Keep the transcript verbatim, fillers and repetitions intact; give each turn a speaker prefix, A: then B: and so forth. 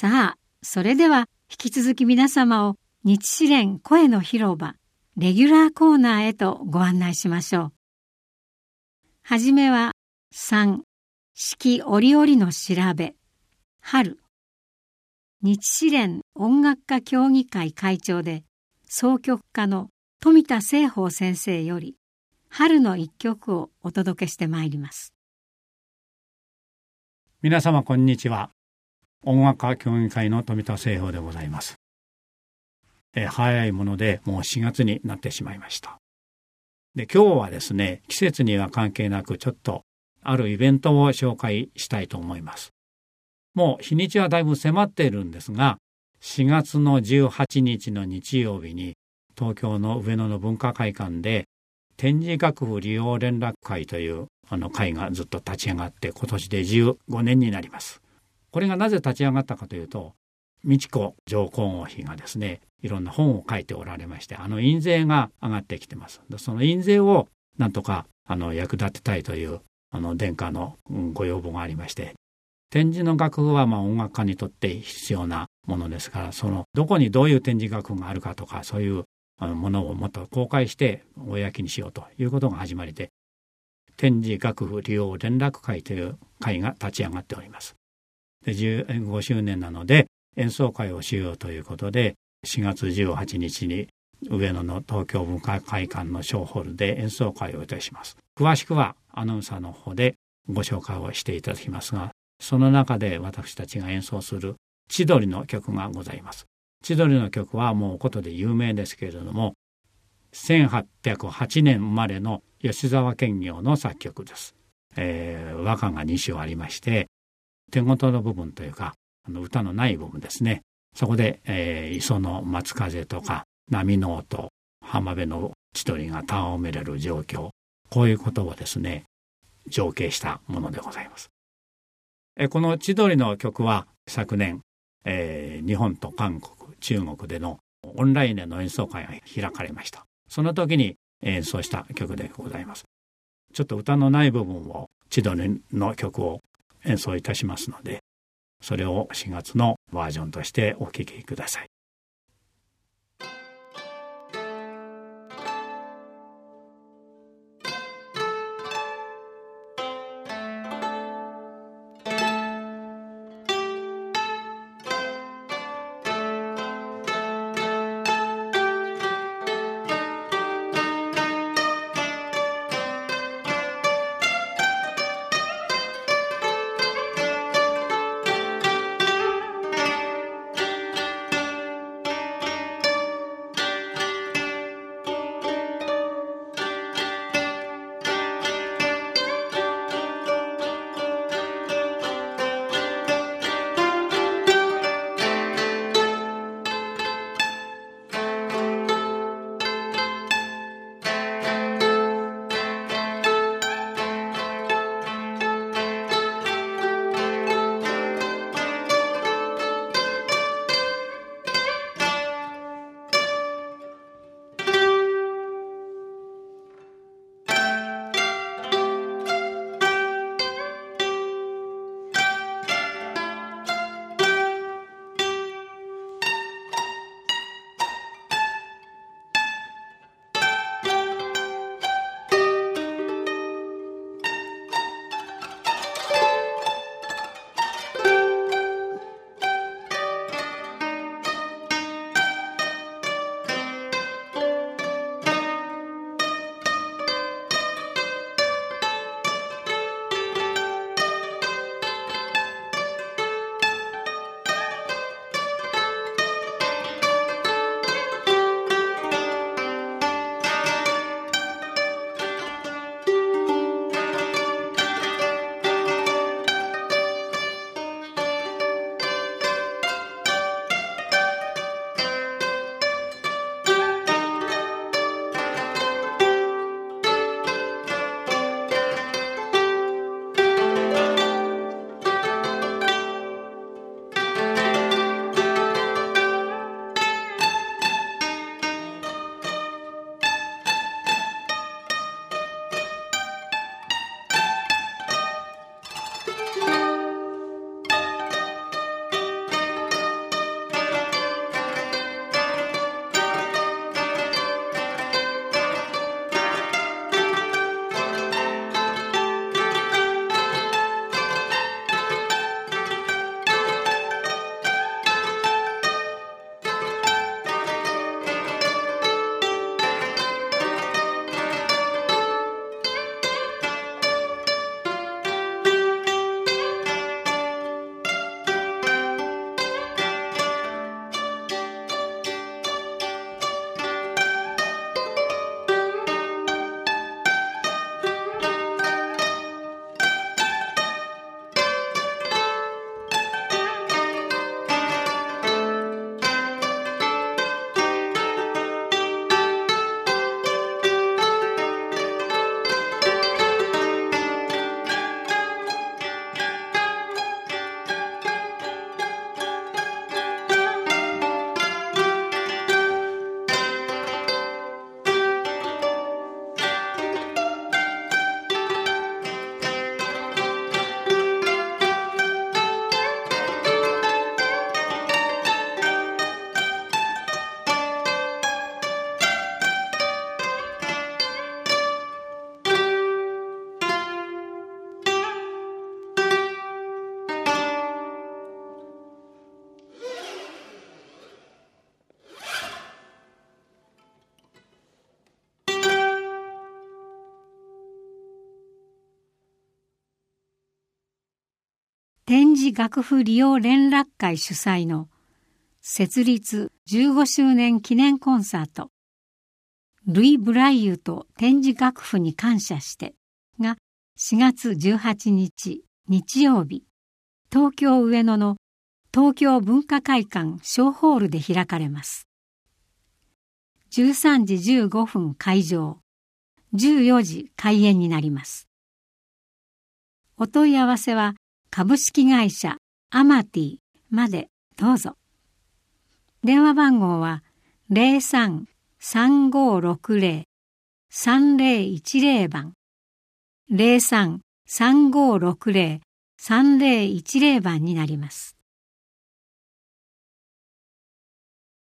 A: さあ、それでは引き続き皆様を日詩連声の広場レギュラーコーナーへとご案内しましょう。はじめはさん、四季折々の調べ、春。日詩連音楽家協議会会長で作曲家の富田清峰先生より春の一曲をお届けしてまいります。
B: 皆様こんにちは。音楽家協議会の富田清峰でございます。え早いものでもうしがつになってしまいました。で、今日はですね、季節には関係なくちょっとあるイベントを紹介したいと思います。もう日にちはだいぶ迫っているんですが、しがつのじゅうはちにちの日曜日に東京の上野の文化会館で展示楽譜利用連絡会というあの会がずっと立ち上がって今年でじゅうごねんになります。これがなぜ立ち上がったかというと、美智子上皇后妃がですね、いろんな本を書いておられまして、あの印税が上がってきてます。その印税をなんとかあの役立てたいというあの殿下のご要望がありまして、展示の楽譜はまあ音楽家にとって必要なものですから、そのどこにどういう展示楽譜があるかとか、そういうものをもっと公開して公にしようということが始まりで、展示楽譜利用連絡会という会が立ち上がっております。で、じゅうごしゅうねんなので演奏会をしようということで、しがつじゅうはちにちに上野の東京文化会館の小ホールで演奏会をいたします。詳しくはアナウンサーの方でご紹介をしていただきますが、その中で私たちが演奏する千鳥の曲がございます。千鳥の曲はもうことで有名ですけれども、せんはっぴゃくはちねん生まれの吉沢兼業の作曲です。えー、和歌がにしょうありまして、手元の部分というか、あの歌のない部分ですね。そこで、えー、磯の松風とか波の音、浜辺の千鳥が戯れる状況、こういうことをですね、情景したものでございます。えー、この千鳥の曲は昨年、えー、日本と韓国、中国でのオンラインでの演奏会が開かれました。その時に演奏した曲でございます。ちょっと歌のない部分を千鳥の曲を演奏いたしますので、それをしがつのバージョンとしてお聴きください。
A: 展示楽譜利用連絡会主催の設立じゅうごしゅうねん記念コンサート、ルイ・ブライユと展示楽譜に感謝してがしがつじゅうはちにち日曜日、東京上野の東京文化会館小ホールで開かれます。じゅうさんじじゅうごふん開場、じゅうよじ開演になります。お問い合わせは株式会社アマティまでどうぞ。電話番号は ゼロさん さんごろくゼロ さんゼロいちゼロ 番、ゼロさん さんごろくゼロ さんゼロいちゼロ 番になります。